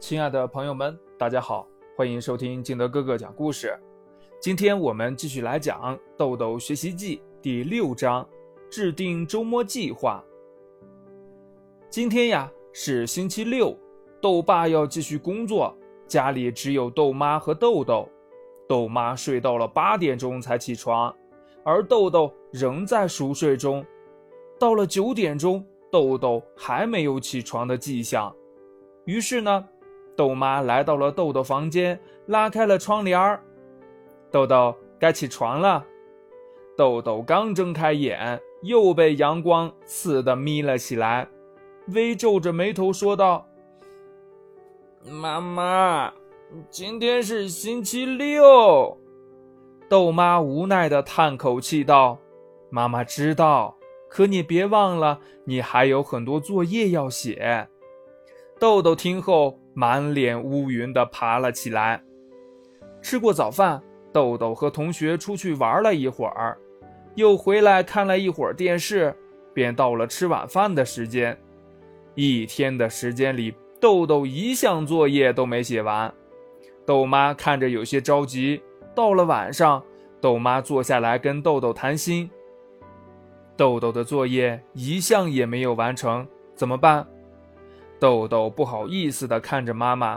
亲爱的朋友们，大家好，欢迎收听金德哥哥讲故事。今天我们继续来讲豆豆学习记第6章，制定周末计划。今天呀是星期六，豆爸要继续工作，家里只有豆妈和豆豆。豆妈睡到了8点钟才起床，而豆豆仍在熟睡中。到了9点钟，豆豆还没有起床的迹象。于是呢，豆妈来到了豆豆房间，拉开了窗帘。豆豆，该起床了。豆豆刚睁开眼，又被阳光刺得眯了起来，微皱着眉头说道：妈妈，今天是星期六。豆妈无奈地叹口气道：妈妈知道，可你别忘了，你还有很多作业要写。豆豆听后满脸乌云地爬了起来。吃过早饭，豆豆和同学出去玩了一会儿，又回来看了一会儿电视，便到了吃晚饭的时间。一天的时间里，豆豆一项作业都没写完。豆妈看着有些着急。到了晚上，豆妈坐下来跟豆豆谈心。豆豆的作业一项也没有完成，怎么办？豆豆不好意思地看着妈妈。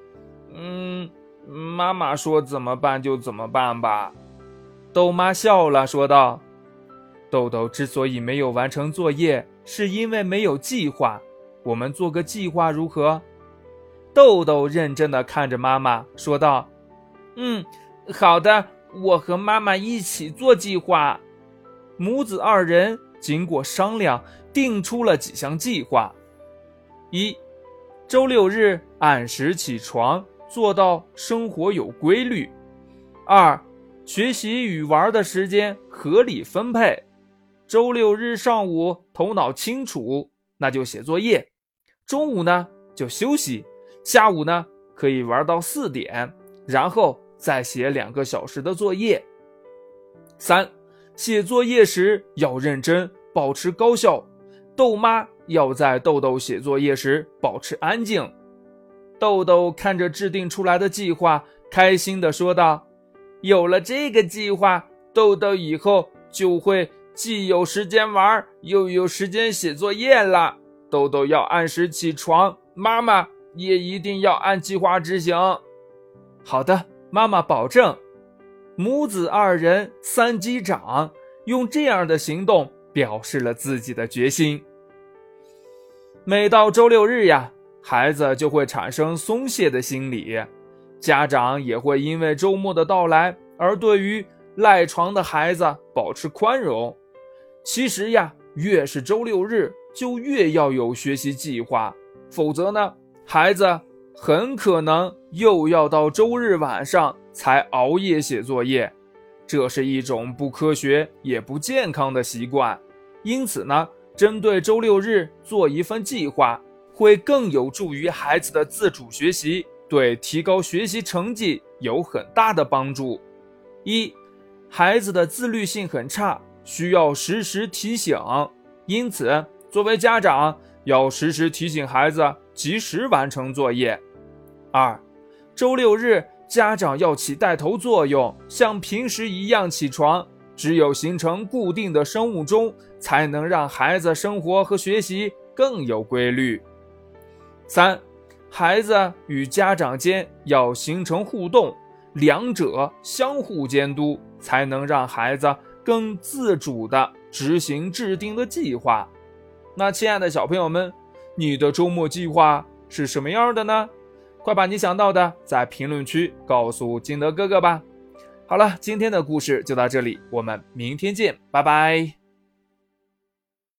妈妈说怎么办就怎么办吧。豆妈笑了说道：豆豆之所以没有完成作业，是因为没有计划，我们做个计划如何？豆豆认真地看着妈妈说道：好的，我和妈妈一起做计划。母子二人经过商量，定出了几项计划。1. 周六日按时起床，做到生活有规律。2. 学习与玩的时间合理分配。周六日上午头脑清楚，那就写作业。中午呢就休息，下午呢可以玩到4点，然后再写2个小时的作业。3. 写作业时要认真，保持高效。豆妈要在豆豆写作业时保持安静。豆豆看着制定出来的计划，开心地说道：有了这个计划，豆豆以后就会既有时间玩，又有时间写作业了。豆豆要按时起床，妈妈也一定要按计划执行。好的，妈妈保证。母子二人3击掌，用这样的行动表示了自己的决心。每到周六日呀，孩子就会产生松懈的心理，家长也会因为周末的到来而对于赖床的孩子保持宽容。其实呀，越是周六日就越要有学习计划，否则呢，孩子很可能又要到周日晚上才熬夜写作业，这是一种不科学也不健康的习惯。因此呢，针对周六日做一份计划，会更有助于孩子的自主学习，对提高学习成绩有很大的帮助。1. 孩子的自律性很差，需要时时提醒，因此作为家长要时时提醒孩子及时完成作业。2. 周六日家长要起带头作用，像平时一样起床，只有形成固定的生物钟，才能让孩子生活和学习更有规律。3. 孩子与家长间要形成互动，两者相互监督，才能让孩子更自主地执行制定的计划。那亲爱的小朋友们，你的周末计划是什么样的呢？快把你想到的在评论区告诉金德哥哥吧。好了，今天的故事就到这里，我们明天见，拜拜。